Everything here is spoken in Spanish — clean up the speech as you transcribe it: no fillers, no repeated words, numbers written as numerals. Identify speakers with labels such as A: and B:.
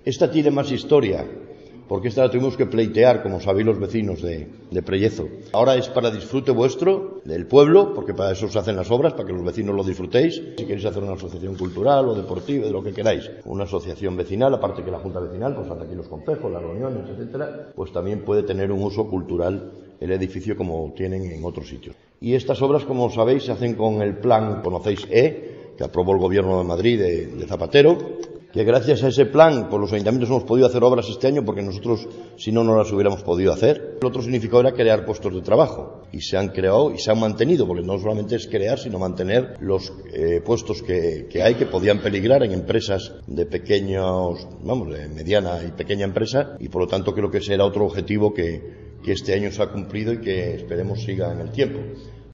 A: Esta tiene más historia, porque esta la tuvimos que pleitear, como sabéis los vecinos de Prellezo. Ahora es para disfrute vuestro, del pueblo, porque para eso se hacen las obras, para que los vecinos lo disfrutéis. Si queréis hacer una asociación cultural o deportiva, de lo que queráis, una asociación vecinal, aparte que la Junta Vecinal, pues hasta aquí los consejos, las reuniones, etcétera, pues también puede tener un uso cultural el edificio como tienen en otros sitios. Y estas obras, como sabéis, se hacen con el plan, conocéis, que aprobó el Gobierno de Madrid de Zapatero, que gracias a ese plan, pues los ayuntamientos hemos podido hacer obras este año, porque nosotros, si no, no las hubiéramos podido hacer. El otro significado era crear puestos de trabajo, y se han creado y se han mantenido, porque no solamente es crear, sino mantener los puestos que hay, que podían peligrar en empresas de pequeños, de mediana y pequeña empresa, y por lo tanto creo que ese era otro objetivo que este año se ha cumplido y que esperemos siga en el tiempo.